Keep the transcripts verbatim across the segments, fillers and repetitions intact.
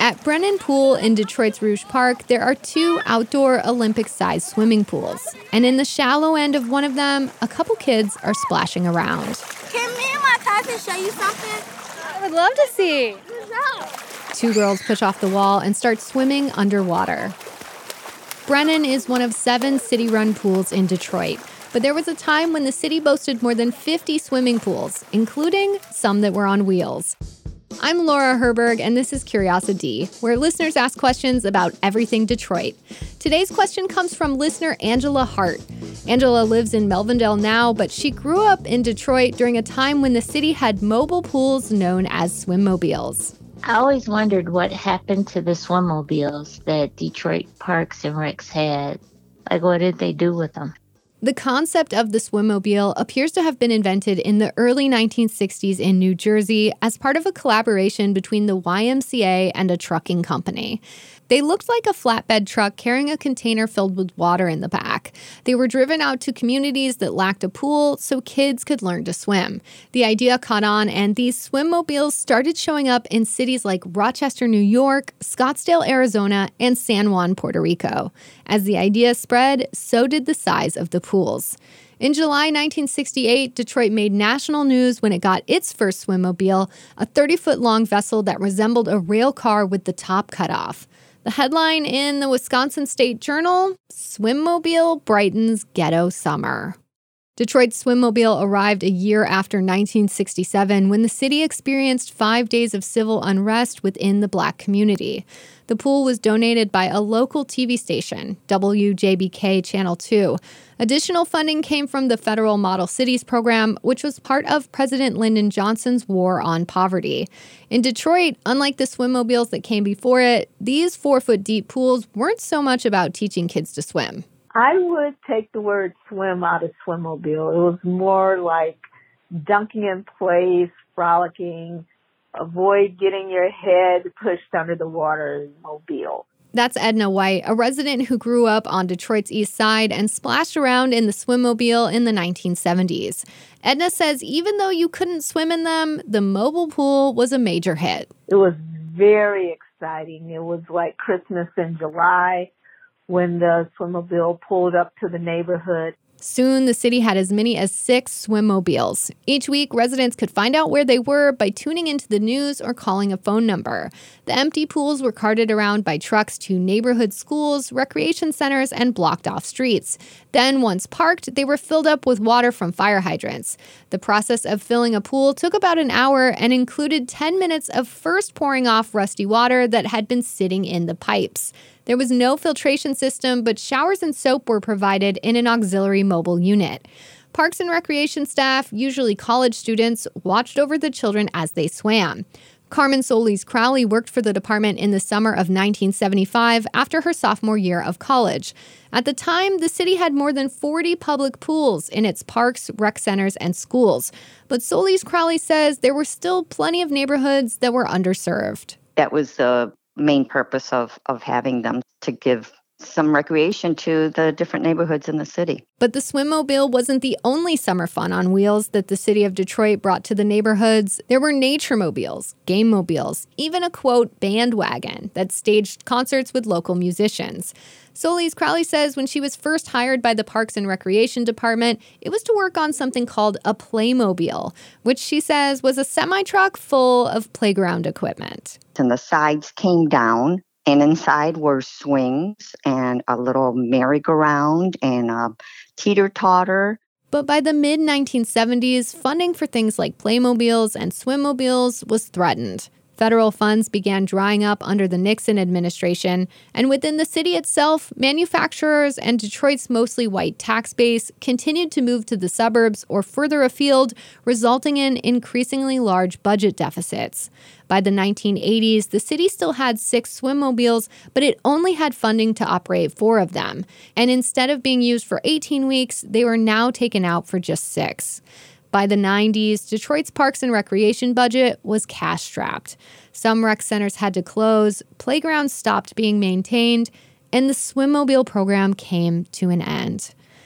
At Brennan Pool in Detroit's Rouge Park, there are two outdoor Olympic-sized swimming pools. And in the shallow end of one of them, a couple kids are splashing around. Can me and my cousin show you something? I would love to see. Two girls push off the wall and start swimming underwater. Brennan is one of seven city-run pools in Detroit. But there was a time when the city boasted more than fifty swimming pools, including some that were on wheels. I'm Laura Herberg, and this is Curiosity, where listeners ask questions about everything Detroit. Today's question comes from listener Angela Hart. Angela lives in Melvindale now, but she grew up in Detroit during a time when the city had mobile pools known as swimmobiles. I always wondered what happened to the swimmobiles that Detroit Parks and Recs had. Like, what did they do with them? The concept of the swimmobile appears to have been invented in the early nineteen sixties in New Jersey as part of a collaboration between the Y M C A and a trucking company. They looked like a flatbed truck carrying a container filled with water in the back. They were driven out to communities that lacked a pool so kids could learn to swim. The idea caught on, and these swimmobiles started showing up in cities like Rochester, New York, Scottsdale, Arizona, and San Juan, Puerto Rico. As the idea spread, so did the size of the pools. In July nineteen sixty-eight, Detroit made national news when it got its first swimmobile, a thirty-foot-long vessel that resembled a rail car with the top cut off. The headline in the Wisconsin State Journal, Swimmobile Brightens Ghetto Summer. Detroit's swimmobile arrived a year after nineteen sixty-seven when the city experienced five days of civil unrest within the Black community. The pool was donated by a local T V station, W J B K Channel two. Additional funding came from the Federal Model Cities program, which was part of President Lyndon Johnson's war on poverty. In Detroit, unlike the swimmobiles that came before it, these four-foot-deep pools weren't so much about teaching kids to swim. I would take the word swim out of swimmobile. It was more like dunking in place, frolicking, avoid getting your head pushed under the water mobile. That's Edna White, a resident who grew up on Detroit's east side and splashed around in the swimmobile in the nineteen seventies. Edna says even though you couldn't swim in them, the mobile pool was a major hit. It was very exciting. It was like Christmas in July when the swimmobile pulled up to the neighborhood. Soon, the city had as many as six swimmobiles. Each week, residents could find out where they were by tuning into the news or calling a phone number. The empty pools were carted around by trucks to neighborhood schools, recreation centers, and blocked-off streets. Then, once parked, they were filled up with water from fire hydrants. The process of filling a pool took about an hour and included ten minutes of first pouring off rusty water that had been sitting in the pipes. There was no filtration system, but showers and soap were provided in an auxiliary mobile unit. Parks and Recreation staff, usually college students, watched over the children as they swam. Carmen Solis Crowley worked for the department in the summer of nineteen seventy-five after her sophomore year of college. At the time, the city had more than forty public pools in its parks, rec centers, and schools. But Solis Crowley says there were still plenty of neighborhoods that were underserved. That was the main purpose of, of having them, to give some recreation to the different neighborhoods in the city. But the swimmobile wasn't the only summer fun on wheels that the city of Detroit brought to the neighborhoods. There were nature mobiles, game mobiles, even a, quote, bandwagon that staged concerts with local musicians. Solis Crowley says when she was first hired by the Parks and Recreation Department, it was to work on something called a Playmobile, which she says was a semi-truck full of playground equipment. And the sides came down, and inside were swings and a little merry-go-round and a teeter-totter. But by the mid nineteen seventies, funding for things like Playmobiles and swimmobiles was threatened. Federal funds began drying up under the Nixon administration, and within the city itself, manufacturers and Detroit's mostly white tax base continued to move to the suburbs or further afield, resulting in increasingly large budget deficits. By the nineteen eighties, the city still had six swimmobiles, but it only had funding to operate four of them. And instead of being used for eighteen weeks, they were now taken out for just six. By the nineties, Detroit's Parks and Recreation budget was cash-strapped. Some rec centers had to close, playgrounds stopped being maintained, and the swimmobile program came to an end.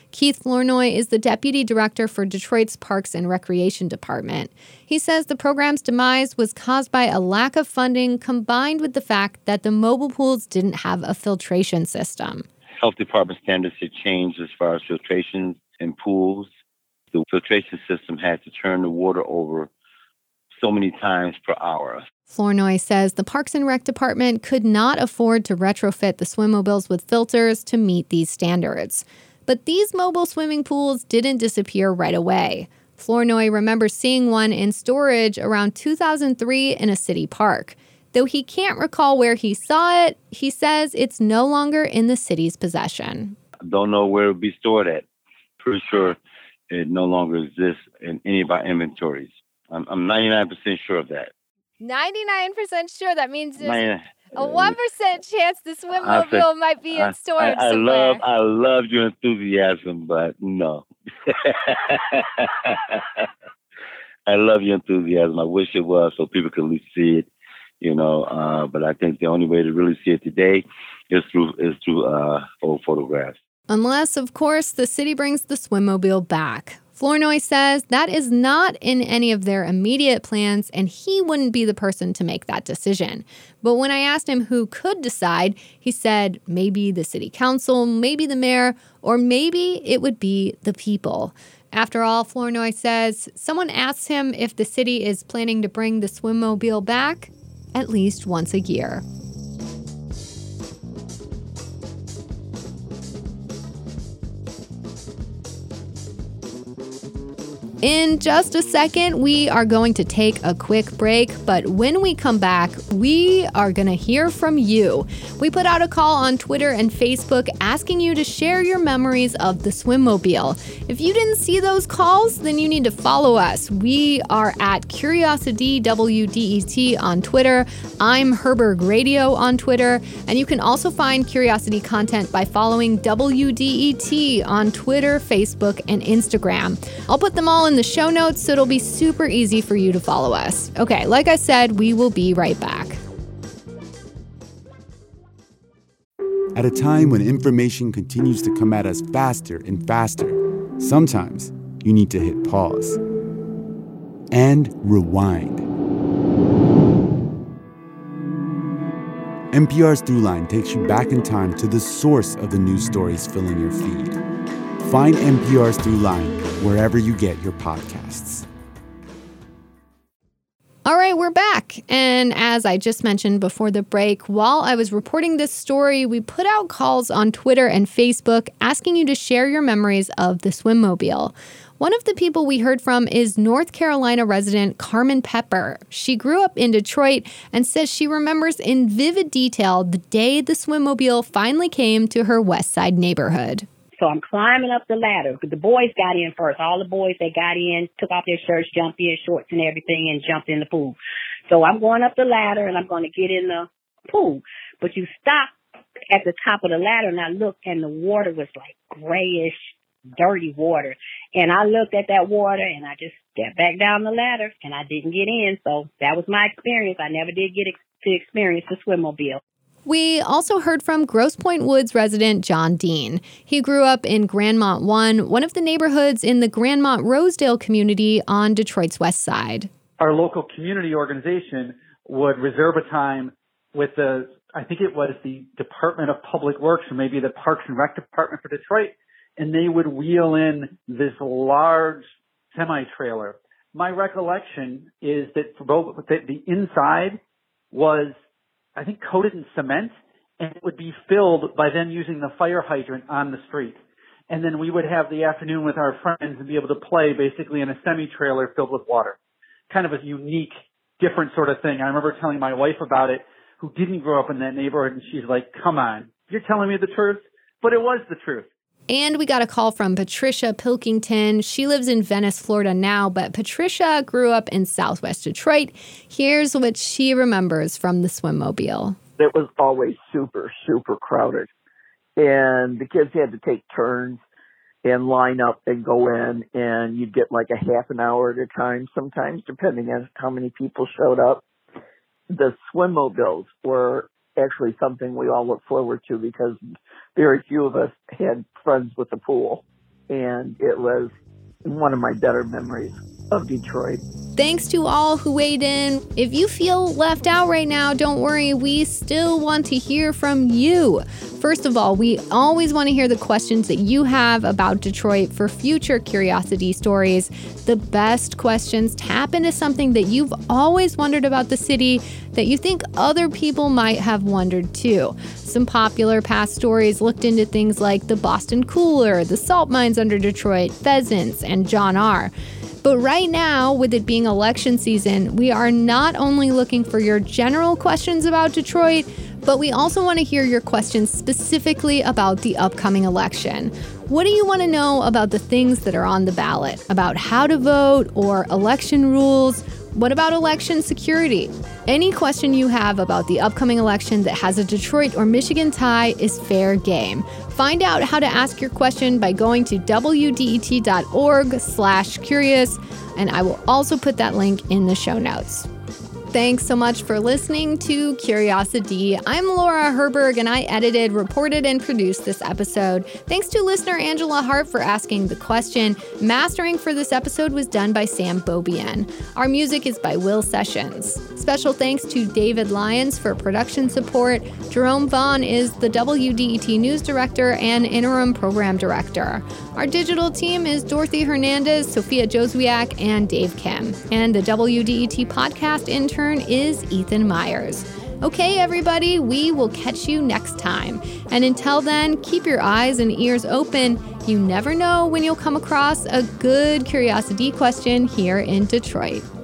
Keith Flournoy is the deputy director for Detroit's Parks and Recreation Department. He says the program's demise was caused by a lack of funding combined with the fact that the mobile pools didn't have a filtration system. Health department standards had changed as far as filtration in pools. The filtration system had to turn the water over so many times per hour. Flournoy says the Parks and Rec Department could not afford to retrofit the swimmobiles with filters to meet these standards. But these mobile swimming pools didn't disappear right away. Flournoy remembers seeing one in storage around two thousand three in a city park. Though he can't recall where he saw it, he says it's no longer in the city's possession. I don't know where it would be stored at. Pretty sure it no longer exists in any of our inventories. I'm, I'm ninety-nine percent sure of that. ninety-nine percent sure. That means there's ninety-nine a one percent chance the swimmobile might be in storage I, I somewhere. love, I love your enthusiasm, but no. I love your enthusiasm. I wish it was so people could at least see it, you know. Uh, but I think the only way to really see it today is through is through uh, old photographs. Unless, of course, the city brings the swimmobile back. Flournoy says that is not in any of their immediate plans, and he wouldn't be the person to make that decision. But when I asked him who could decide, he said maybe the city council, maybe the mayor, or maybe it would be the people. After all, Flournoy says, someone asks him if the city is planning to bring the swimmobile back at least once a year. In just a second, we are going to take a quick break, but when we come back, we are going to hear from you. We put out a call on Twitter and Facebook asking you to share your memories of the swimmobile. If you didn't see those calls, then you need to follow us. We are at Curiosity W D E T on Twitter. I'm Herberg Radio on Twitter, and you can also find Curiosity content by following W D E T on Twitter, Facebook, and Instagram. I'll put them all in the show notes, so it'll be super easy for you to follow us. Okay, like I said, we will be right back. At a time when information continues to come at us faster and faster, sometimes you need to hit pause and rewind. N P R's Throughline takes you back in time to the source of the news stories filling your feed. Find N P R's Throughline wherever you get your podcasts. All right, we're back. And as I just mentioned before the break, while I was reporting this story, we put out calls on Twitter and Facebook asking you to share your memories of the swimmobile. One of the people we heard from is North Carolina resident Carmen Pepper. She grew up in Detroit and says she remembers in vivid detail the day the swimmobile finally came to her West Side neighborhood. So I'm climbing up the ladder. The boys got in first. All the boys that got in took off their shirts, jumped in, shorts and everything, and jumped in the pool. So I'm going up the ladder, and I'm going to get in the pool. But you stop at the top of the ladder, and I looked, and the water was like grayish, dirty water. And I looked at that water, and I just stepped back down the ladder, and I didn't get in. So that was my experience. I never did get ex- to experience the swimmobile. We also heard from Grosse Pointe Woods resident John Dean. He grew up in Grandmont one, one of the neighborhoods in the Grandmont-Rosedale community on Detroit's west side. Our local community organization would reserve a time with the, I think it was the Department of Public Works or maybe the Parks and Rec Department for Detroit, and they would wheel in this large semi-trailer. My recollection is that for both, that the inside was, I think, coated in cement, and it would be filled by them using the fire hydrant on the street. And then we would have the afternoon with our friends and be able to play basically in a semi-trailer filled with water. Kind of a unique, different sort of thing. I remember telling my wife about it, who didn't grow up in that neighborhood, and she's like, come on, you're telling me the truth? But it was the truth. And we got a call from Patricia Pilkington. She lives in Venice, Florida now, but Patricia grew up in Southwest Detroit. Here's what she remembers from the swimmobile. It was always super, super crowded. And the kids had to take turns and line up and go in, and you'd get like a half an hour at a time sometimes, depending on how many people showed up. The swimmobiles were actually something we all look forward to because very few of us had friends with the pool. and it was one of my better memories of Detroit. Thanks to all who weighed in. If you feel left out right now, don't worry, we still want to hear from you. First of all, we always want to hear the questions that you have about Detroit for future Curiosity Stories. The best questions tap into something that you've always wondered about the city that you think other people might have wondered too. Some popular past stories looked into things like the Boston Cooler, the salt mines under Detroit, pheasants, and John R. But right now, with it being election season, we are not only looking for your general questions about Detroit, but we also want to hear your questions specifically about the upcoming election. What do you want to know about the things that are on the ballot? About how to vote or election rules? What about election security? Any question you have about the upcoming election that has a Detroit or Michigan tie is fair game. Find out how to ask your question by going to W D E T dot org slash curious, and I will also put that link in the show notes. Thanks so much for listening to Curiosity. I'm Laura Herberg, and I edited, reported, and produced this episode. Thanks to listener Angela Hart for asking the question. Mastering for this episode was done by Sam Bobian. Our music is by Will Sessions. Special thanks to David Lyons for production support. Jerome Vaughn is the W D E T News Director and Interim Program Director. Our digital team is Dorothy Hernandez, Sophia Joswiak, and Dave Kim. And the W D E T podcast intern is Ethan Myers. Okay, everybody, we will catch you next time. And until then, keep your eyes and ears open. You never know when you'll come across a good curiosity question here in Detroit.